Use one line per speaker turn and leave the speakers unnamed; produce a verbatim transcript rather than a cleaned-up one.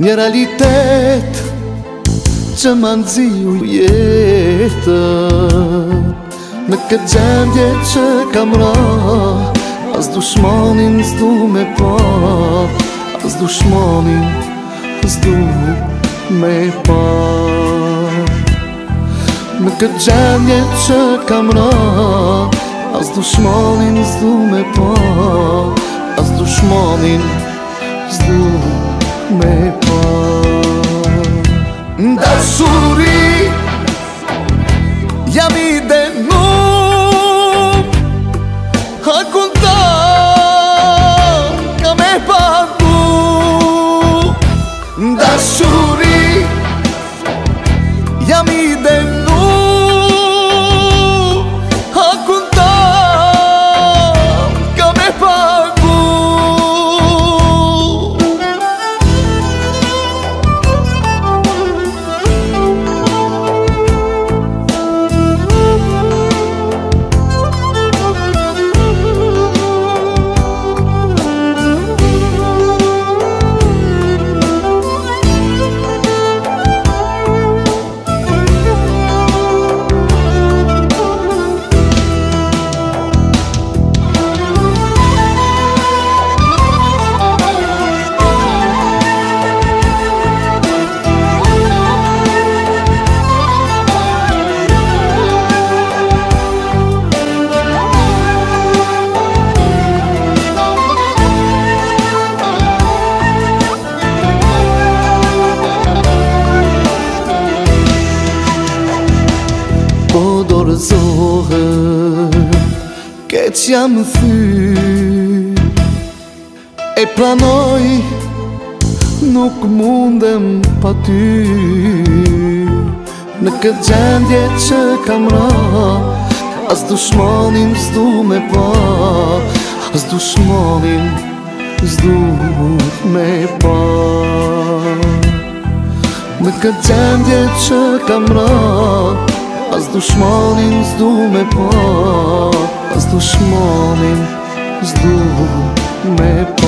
Një realitet që më nëziu jetën. Në këtë gjendje që kam ra, as dushmanin s'du me pa, as dushmanin s'du me pa. Në këtë gjendje që kam ra, as dushmanin s'du me pa, as dushmanin s'du me pa. Dashuri jam i denu, hakun ta ka me pagu. Dashuri jam i denu, hakun ta ka me pagu. Keq jam thy, e pranoj, nuk mundem pa ty. Në këtë gjendje që kam ra, as dushmanin s'du me pa, as dushmanin s'du me pa. Në këtë gjendje që kam ra, as dushmanin s'du me pa, as dushmanin s'du me pa.